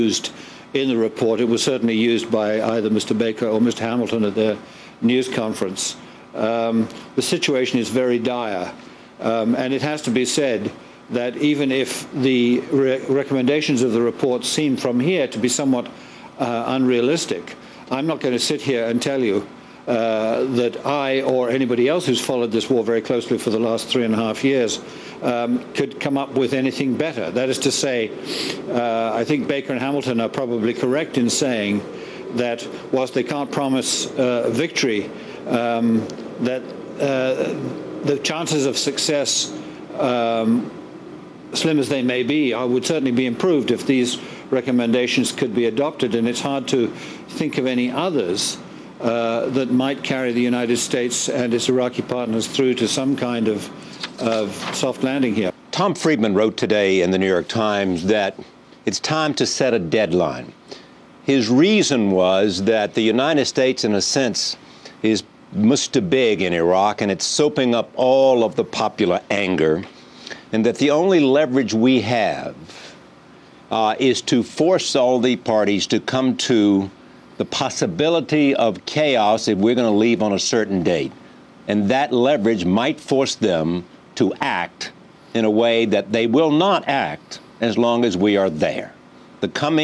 used in the report. It was certainly used by either Mr. Baker or Mr. Hamilton at their news conference. The situation is very dire, and it has to be said that even if the recommendations of the report seem from here to be somewhat unrealistic, I'm not going to sit here and tell you that I or anybody else who's followed this war very closely for the last 3.5 years could come up with anything better. That is to say, I think Baker and Hamilton are probably correct in saying that whilst they can't promise victory, that the chances of success, slim as they may be, would certainly be improved if these recommendations could be adopted, and it's hard to think of any others that might carry the United States and its Iraqi partners through to some kind of soft landing here. Tom Friedman wrote today in the New York Times that it's time to set a deadline. His reason was that the United States, in a sense, is much too big in Iraq, and it's soaping up all of the popular anger, and that the only leverage we have is to force all the parties to come to the possibility of chaos if we're going to leave on a certain date. And that leverage might force them to act in a way that they will not act as long as we are there. The coming